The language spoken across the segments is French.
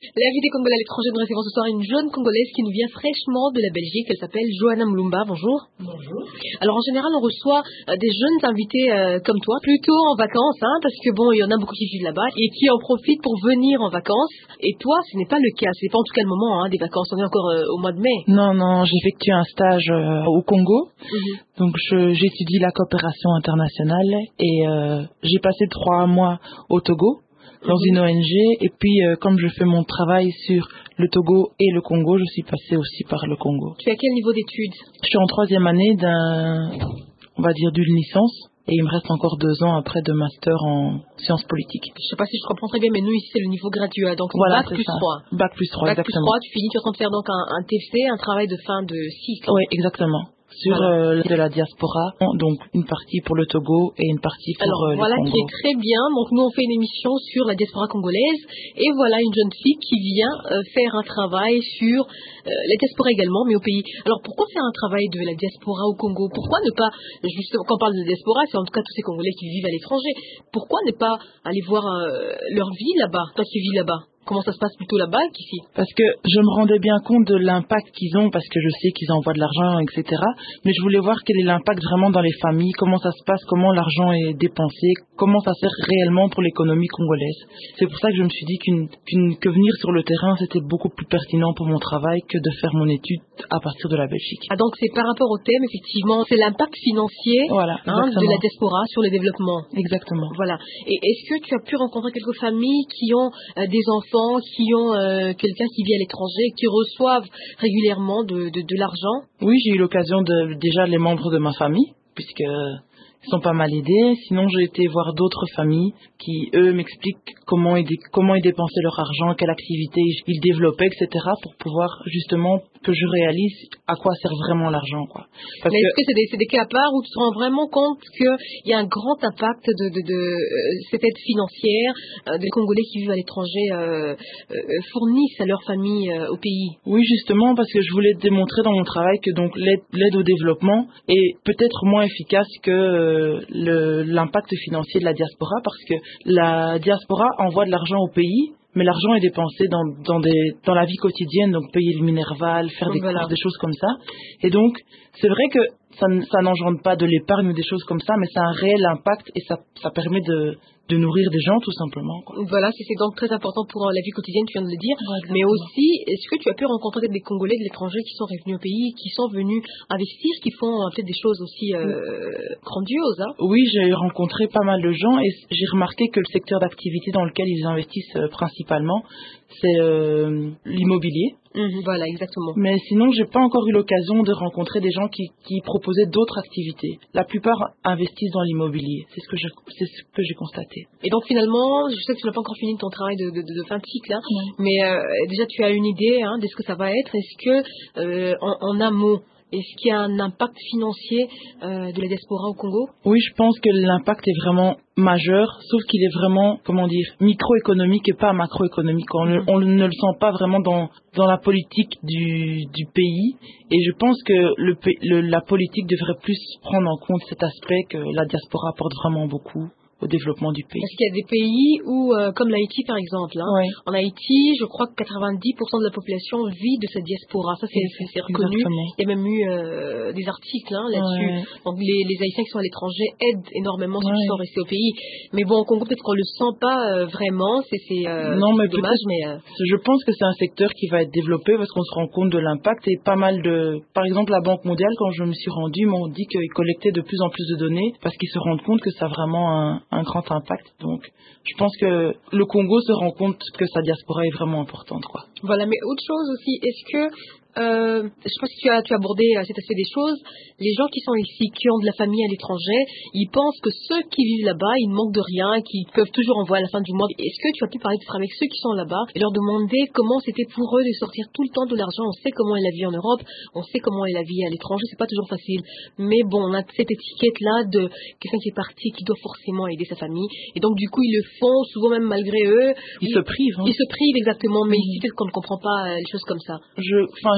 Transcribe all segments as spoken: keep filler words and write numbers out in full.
L'invitée congolaise à l'étranger, nous recevons ce soir une jeune Congolaise qui nous vient fraîchement de la Belgique. Elle s'appelle Johanna Mlumba. Bonjour. Bonjour. Alors en général, on reçoit euh, des jeunes invités euh, comme toi, plutôt en vacances, hein, parce que bon, il y en a beaucoup qui vivent là-bas et qui en profitent pour venir en vacances. Et toi, ce n'est pas le cas. Ce n'est pas en tout cas le moment hein, des vacances. On est encore euh, au mois de mai. Non, non, j'effectue un stage euh, au Congo. Mhm. Donc je- j'étudie la coopération internationale et euh, j'ai passé trois mois au Togo dans Mhm. une O N G. Et puis euh, comme je fais mon travail sur le Togo et le Congo, je suis passée aussi par le Congo. Tu as quel niveau d'études? Je suis en troisième année d'un, on va dire, d'une licence. Et il me reste encore deux ans après de master en sciences politiques. Je sais pas si je comprends très bien, mais nous ici c'est le niveau graduat, donc c'est Voilà, bac c'est plus ça. trois. Bac plus trois, Bac plus exactement. trois, tu finis, tu es en train de faire donc un, un T F C, un travail de fin de cycle. Oui, exactement. Sur Voilà. euh, de la diaspora, donc une partie pour le Togo et une partie pour Alors euh, voilà le qui Congo. est très bien. Donc nous on fait une émission sur la diaspora congolaise et voilà une jeune fille qui vient euh, faire un travail sur euh, la diaspora également, mais au pays. Alors pourquoi faire un travail de la diaspora au Congo? Pourquoi ne pas, justement, quand on parle de diaspora, c'est en tout cas tous ces Congolais qui vivent à l'étranger. Pourquoi ne pas aller voir euh, leur vie là-bas, toi qui vis là-bas? Comment ça se passe plutôt là-bas qu'ici? Parce que je me rendais bien compte de l'impact qu'ils ont, parce que je sais qu'ils envoient de l'argent, et cetera. Mais je voulais voir quel est l'impact vraiment dans les familles, comment ça se passe, comment l'argent est dépensé, comment ça sert réellement pour l'économie congolaise. C'est pour ça que je me suis dit qu'une, qu'une, que venir sur le terrain, c'était beaucoup plus pertinent pour mon travail que de faire mon étude à partir de la Belgique. Ah donc c'est par rapport au thème, effectivement, c'est l'impact financier Voilà, hein, de exactement. la diaspora sur le développement. Exactement. Voilà. Et est-ce que tu as pu rencontrer quelques familles qui ont euh, des enfants, qui ont euh, quelqu'un qui vit à l'étranger, qui reçoivent régulièrement de, de, de l'argent? Oui, j'ai eu l'occasion de, déjà les membres de ma famille, puisque ils sont pas mal aidés. Sinon, j'ai été voir d'autres familles qui, eux, m'expliquent comment ils, dé- comment ils dépensaient leur argent, quelle activité ils, ils développaient, et cetera, pour pouvoir justement que je réalise à quoi sert vraiment l'argent, quoi. Parce Mais que est-ce que c'est des, c'est des cas à part où tu te rends vraiment compte qu'il y a un grand impact de, de, de euh, cette aide financière euh, des Congolais qui vivent à l'étranger euh, euh, fournissent à leur famille euh, au pays? oui, justement, parce que je voulais démontrer dans mon travail que donc l'aide, l'aide au développement est peut-être moins efficace que euh, le- l'impact financier de la diaspora, parce que la diaspora envoie de l'argent au pays, mais l'argent est dépensé dans, dans, des, dans la vie quotidienne, donc payer le Minerval, faire des Voilà. courses, des choses comme ça. Et donc, c'est vrai que ça, n- ça n'engendre pas de l'épargne ou des choses comme ça, mais ça a un réel impact et ça, ça permet de, de nourrir des gens, tout simplement, quoi. Voilà, c'est c'est donc très important pour euh, la vie quotidienne, tu viens de le dire. Ouais, Mais exactement. aussi, est-ce que tu as pu rencontrer des Congolais de l'étranger qui sont revenus au pays, qui sont venus investir, qui font euh, peut-être des choses aussi euh, grandioses, hein? Oui, j'ai rencontré pas mal de gens et c- j'ai remarqué que le secteur d'activité dans lequel ils investissent euh, principalement, c'est euh, l'immobilier. Mhm, voilà, exactement. Mais sinon, j'ai pas encore eu l'occasion de rencontrer des gens qui, qui proposaient d'autres activités. La plupart investissent dans l'immobilier. C'est ce que je, c'est ce que j'ai constaté. Et donc finalement, je sais que tu n'as pas encore fini ton travail de, de, de- de fin de cycle, hein, Non. mais euh, déjà tu as une idée hein, de ce que ça va être. Est-ce que, euh, en, en amont, est-ce qu'il y a un impact financier euh, de la diaspora au Congo? Oui, je pense que l'impact est vraiment majeur, sauf qu'il est vraiment, comment dire, microéconomique et pas macroéconomique. On, ne- Mhm. on ne le sent pas vraiment dans, dans la politique du, du pays. Et je pense que le, pa- le- la politique devrait plus prendre en compte cet aspect que la diaspora apporte vraiment beaucoup au développement du pays. Parce qu'il y a des pays où, euh, comme l'Haïti par exemple, hein, Oui, en Haïti, je crois que quatre-vingt-dix pour cent de la population vit de cette diaspora. Ça, c'est c'est- c'est reconnu. exactement. Il y a même eu euh, des articles hein, là-dessus. Ouais. Donc les, les Haïtiens qui sont à l'étranger aident énormément ceux qui Ouais. sont restés au pays. Mais bon, au Congo, peut-être qu'on le sent pas euh, vraiment. C'est c'est, euh, Non, mais c'est dommage, peut-être- mais... euh, Je pense que c'est un secteur qui va être développé parce qu'on se rend compte de l'impact et pas mal de... Par exemple, la Banque mondiale, quand je me suis rendue, m'ont dit qu'ils collectaient de plus en plus de données parce qu'ils se rendent compte que ça a vraiment un, un grand impact. Donc, je pense que le Congo se rend compte que sa diaspora est vraiment importante, quoi. Voilà, mais autre chose aussi, est-ce que, euh, je sais pas si tu as, tu as abordé euh, cet aspect des choses, les gens qui sont ici, qui ont de la famille à l'étranger, ils pensent que ceux qui vivent là-bas, ils ne manquent de rien, qu'ils peuvent toujours envoyer à la fin du mois. Est-ce que tu as pu parler de avec ceux qui sont là-bas et leur demander comment c'était pour eux de sortir tout le temps de l'argent? On sait comment est la vie en Europe, on sait comment est la vie à l'étranger, c'est pas toujours facile. Mais bon, on a cette étiquette-là de quelqu'un qui est parti, qui doit forcément aider sa famille. Et donc, du coup, ils le font, souvent même malgré eux. Ils se privent, hein. Ils se privent exactement, mais Mhm. ici, peut-être qu'on ne comprend pas euh, les choses comme ça. Je, enfin,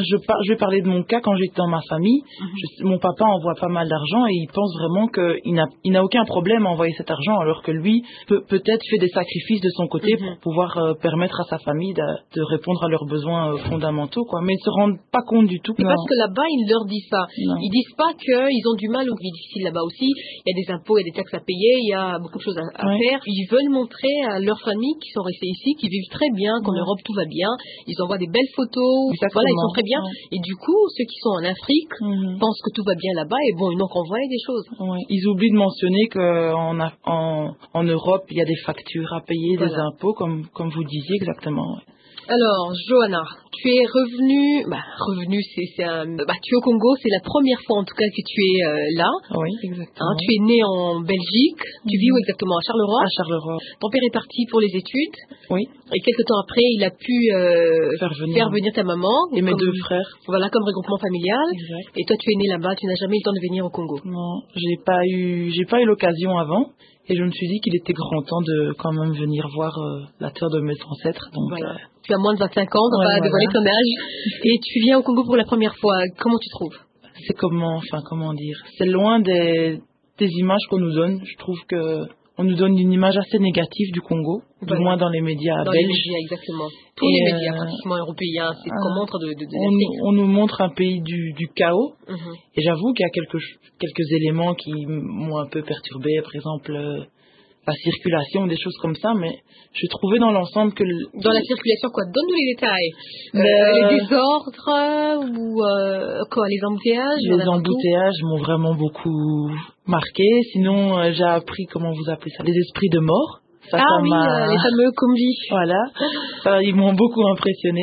je, par, je vais parler de mon cas quand j'étais dans ma famille. Mm-hmm. Je, mon papa envoie pas mal d'argent et il pense vraiment qu'il n'a, il n'a aucun problème à envoyer cet argent, alors que lui peut, peut-être fait des sacrifices de son côté Mm-hmm. pour pouvoir euh, permettre à sa famille de, de répondre à leurs besoins euh, fondamentaux, quoi. Mais ils se rendent pas compte du tout. C'est Non. parce que là-bas, ils leur disent ça. Non. Ils disent pas qu'ils ont du mal ou qu'ils sont difficiles là-bas aussi. Il y a des impôts, il y a des taxes à payer, il y a beaucoup de choses à, à Ouais. faire. Ils veulent montrer à leurs familles qui sont restées ici, qui vivent très bien, qu'en Ouais. Europe tout va bien. Ils envoient des belles photos. Exactement. Voilà, ils sont très bien. Ouais. Et du coup, ceux qui sont en Afrique Mhm. pensent que tout va bien là-bas et bon, ils n'ont qu'envoyé des choses. Ouais. Ils oublient de mentionner qu'en en, en Europe, il y a des factures à payer, Voilà. des impôts, comme, comme vous disiez exactement. Ouais. Alors, Johanna, tu es revenue, bah, revenue, c'est, c'est un, bah, tu es au Congo, c'est la première fois en tout cas que tu es euh, là. Oui, Hein, exactement. tu es née en Belgique, tu vis où exactement? À Charleroi. À Charleroi. Ton père est parti pour les études Oui. et quelques temps après, il a pu euh, Faire venir, faire venir ta maman et mes comme, deux frères. voilà, comme regroupement familial. Exact. Et toi, tu es née là-bas, tu n'as jamais eu le temps de venir au Congo. Non, j'ai pas eu, j'ai pas eu l'occasion avant, et je me suis dit qu'il était grand temps de quand même venir voir euh, la terre de mes ancêtres. Donc, Voilà. euh, Tu as moins de vingt-cinq ans, on va ouais, pas dévoiler voilà. ton âge. Et tu viens au Congo pour la première fois. Comment tu trouves? c'est comment, enfin comment dire, c'est loin des, des images qu'on nous donne. Je trouve que on nous donne une image assez négative du Congo, Voilà. du moins dans les médias Dans les belges. médias, exactement. Tous Et les euh, médias pratiquement européens, c'est ce qu'on ah, montre de, de, de on, l'Afrique. on nous montre un pays du, du chaos. Mhm. Et j'avoue qu'il y a quelques, quelques éléments qui m'ont un peu perturbé, par exemple euh, la circulation, des choses comme ça, mais j'ai trouvé dans l'ensemble que... le- Dans la circulation, quoi? Donne-nous les détails. Euh, Le- les désordres euh, ou euh, quoi? Les embouteillages? il y en a les partout. embouteillages m'ont vraiment beaucoup marqué. Sinon, euh, j'ai appris, comment vous appelez ça, les esprits de mort. Ça, Ah ça oui, m'a... euh, les fameux combis. Voilà, ça, ils m'ont beaucoup impressionné.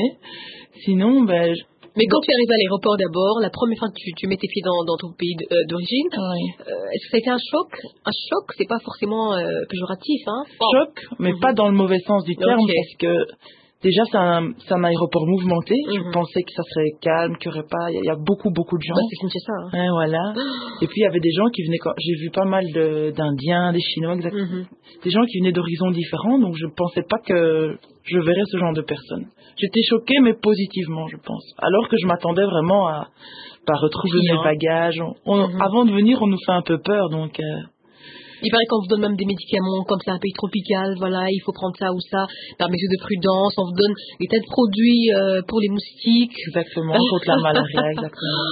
Sinon, ben... je- Mais quand tu es arrivé à l'aéroport d'abord, la première fois que tu, tu mets tes pieds dans, dans ton pays d- euh, d'origine, ouais. euh, est-ce que ça a été un choc? Un choc, c'est pas forcément euh, péjoratif, hein? Choc, mais Mhm. pas dans le mauvais sens du terme, Ok. parce que déjà c'est un, c'est un aéroport mouvementé. Mhm. Je pensais que ça serait calme, qu'il y aurait pas, il y, a il y a beaucoup beaucoup de gens. Bah, c'est Kinshasa, hein. Ouais, voilà. Et puis il y avait des gens qui venaient, quand- j'ai vu pas mal de- d'Indiens, des Chinois, exact- Mhm. des gens qui venaient d'horizons différents, donc je pensais pas que je verrais ce genre de personnes. J'étais choquée, mais positivement, je pense. Alors que je m'attendais vraiment à, à retrouver Client. mes bagages. On- on- Mhm. Avant de venir, on nous fait un peu peur, donc... euh, Il paraît qu'on vous donne même des médicaments, comme c'est un pays tropical, voilà, il faut prendre ça ou ça, par mesure de prudence, on vous donne des tas de produits euh, pour les moustiques. Exactement, contre la malaria, exactement.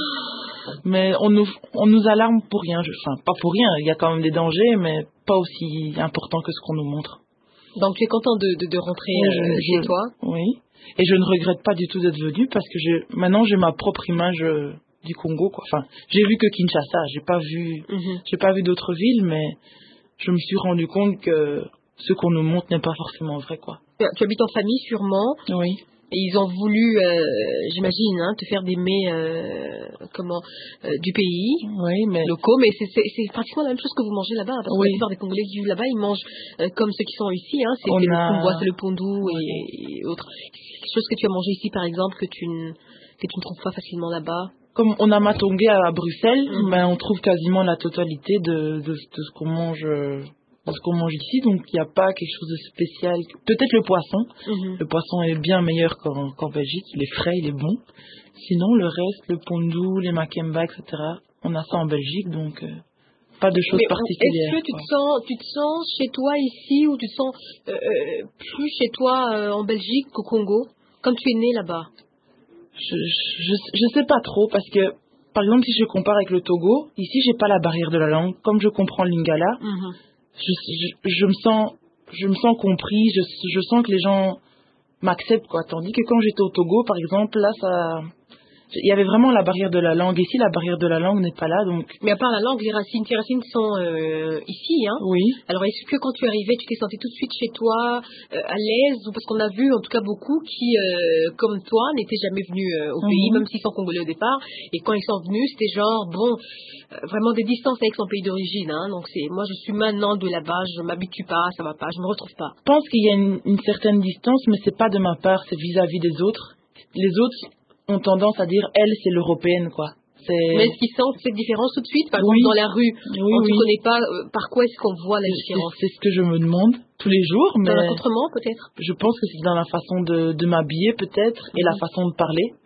Mais on nous, on nous alarme pour rien, je, enfin pas pour rien, il y a quand même des dangers, mais pas aussi importants que ce qu'on nous montre. Donc tu es content de, de, de rentrer Oui, euh, je- chez je- toi. Oui, et je ne regrette pas du tout d'être venue parce que j'ai, maintenant j'ai ma propre image euh, du Congo, quoi. Enfin, j'ai vu que Kinshasa, j'ai pas vu, Mhm. j'ai pas vu d'autres villes, mais je me suis rendu compte que ce qu'on nous montre n'est pas forcément vrai, quoi. Tu tu habites en famille sûrement, Oui. et ils ont voulu, euh, j'imagine, hein, te faire des mets euh, comment, euh, du pays, Oui, mais locaux, mais c'est c'est- c'est pratiquement la même chose que vous mangez là-bas, parce que Oui. la plupart des Congolais qui vivent là-bas, ils mangent euh, comme ceux qui sont ici, hein, c'est On c'est le a- kumbois, c'est le pondou et, et autres. Quelque chose que tu as mangé ici, par exemple, que tu ne, que tu ne trouves pas facilement là-bas. comme on a Matongé à Bruxelles, Mhm. ben on trouve quasiment la totalité de, de, de ce qu'on mange, euh, de ce qu'on mange ici, donc il n'y a pas quelque chose de spécial. Peut-être le poisson. Mhm. Le poisson est bien meilleur qu'en qu'en Belgique, il est frais, il est bon. Sinon, le reste, le pondou, les makemba, et cetera, on a ça en Belgique, donc euh, pas de choses Mais particulières. est-ce que tu quoi. te sens, tu te sens chez toi ici ou tu te sens euh, euh, plus chez toi euh, en Belgique qu'au Congo, comme tu es né là-bas? Je, je, je sais pas trop, parce que, par exemple, si je compare avec le Togo, ici, j'ai pas la barrière de la langue. Comme je comprends le lingala, Mhm. je, je, je me sens, je me sens compris, je, je sens que les gens m'acceptent, quoi. Tandis que quand j'étais au Togo, par exemple, là, ça, il y avait vraiment la barrière de la langue. Ici, la barrière de la langue n'est pas là, donc Mais à part la langue, les racines, tes racines sont euh, ici, hein. oui. Alors est-ce que quand tu es arrivé, tu t'es senti tout de suite chez toi, euh, à l'aise, ou parce qu'on a vu en tout cas beaucoup qui, euh, comme toi, n'étaient jamais venus euh, au pays, Mhm. même s'ils sont congolais au départ, et quand ils sont venus, c'était genre bon, euh, vraiment des distances avec son pays d'origine, hein. Donc c'est, moi je suis maintenant de là-bas, je m'habitue pas, ça va pas, je me retrouve pas. Je pense qu'il y a une, une certaine distance, mais c'est pas de ma part, c'est vis-à-vis des autres. Les autres ont tendance à dire, elle, c'est l'européenne, quoi. C'est... Mais est-ce qu'ils sentent cette différence tout de suite? Par Oui. exemple, dans la rue, Oui, on ne oui. connaît pas, euh, par quoi est-ce qu'on voit la C'est- différence? C'est ce que je me demande tous les jours, mais Dans un contrement, peut-être? je pense que c'est dans la façon de, de m'habiller, peut-être, et la Mhm. façon de parler.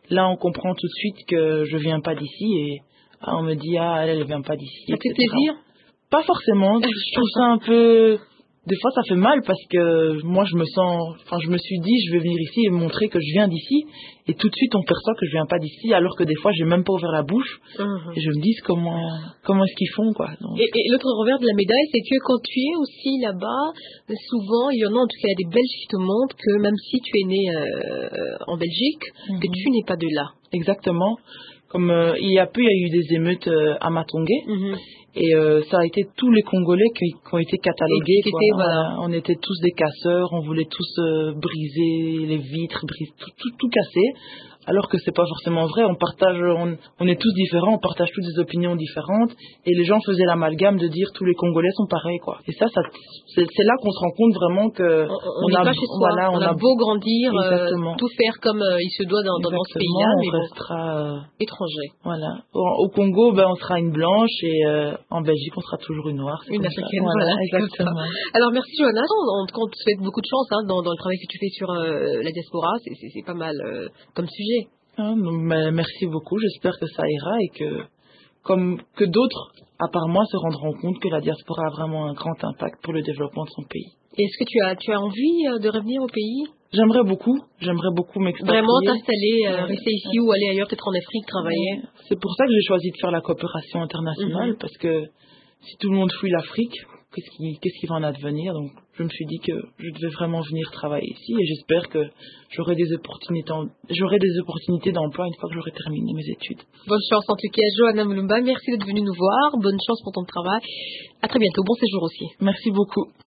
Là, on comprend tout de suite que je viens pas d'ici et ah, on me dit ah elle, elle vient pas d'ici. Ça fait plaisir? Pas forcément. Je trouve ça un peu. Des fois, ça fait mal parce que moi, je me sens. Enfin, je me suis dit, je vais venir ici et montrer que je viens d'ici. Et tout de suite, on perçoit que je viens pas d'ici, alors que des fois, j'ai même pas ouvert la bouche. Mhm. Et je me dis comment, comment est-ce qu'ils font, quoi. Donc, Et, et l'autre revers de la médaille, c'est que quand tu es aussi là-bas, souvent, il y en a en tout cas des Belges qui te montrent que même si tu es né euh, en Belgique, que Mhm. tu n'es pas de là. exactement. Comme euh, il y a peu, il y a eu des émeutes euh, à Matongué. Mhm. Et euh, ça a été tous les Congolais qui, qui ont été catalogués. Étiquetés, Quoi. voilà. On, on était tous des casseurs, on voulait tous euh, briser les vitres, briser, tout, tout, tout casser. Alors que c'est pas forcément vrai. On partage, on, on est tous différents, on partage toutes des opinions différentes. Et les gens faisaient l'amalgame de dire tous les Congolais sont pareils, quoi. Et ça, ça c'est, c'est là qu'on se rend compte vraiment que On, on on n'est a, pas chez soi. voilà, on, on a a beau grandir, euh, Exactement. tout faire comme euh, il se doit dans, dans ce exactement, pays-là, on mais bon, restera. Euh, étranger. Voilà. Au, au Congo, ben, on sera une blanche et euh, en Belgique, on sera toujours une noire. C'est Une comme ça. africaine, Voilà, voilà, c'est comme ça. exactement. Alors merci Johanna, on, on te on te souhaite beaucoup de chance hein, dans, dans le travail que tu fais sur euh, la diaspora, c'est, c'est, c'est pas mal euh, comme sujet. Ah, non, mais merci beaucoup. J'espère que ça ira et que, comme que d'autres, à part moi, se rendront compte que la diaspora a vraiment un grand impact pour le développement de son pays. Et est-ce que tu as, tu as envie euh, de revenir au pays? J'aimerais beaucoup, j'aimerais beaucoup m'expatrier. Vraiment t'installer, euh, Ouais. rester ici ou aller ailleurs, peut-être en Afrique, travailler? Ouais. C'est pour ça que j'ai choisi de faire la coopération internationale, Mhm. parce que si tout le monde fuit l'Afrique, qu'est-ce qui, qu'est-ce qui va en advenir? Donc, je me suis dit que je devais vraiment venir travailler ici et j'espère que j'aurai des opportunités, en- j'aurai des opportunités d'emploi une fois que j'aurai terminé mes études. Bonne chance en tout cas, Johanna Mulumba, merci d'être venue nous voir, bonne chance pour ton travail. À très bientôt, bon séjour aussi. Merci beaucoup.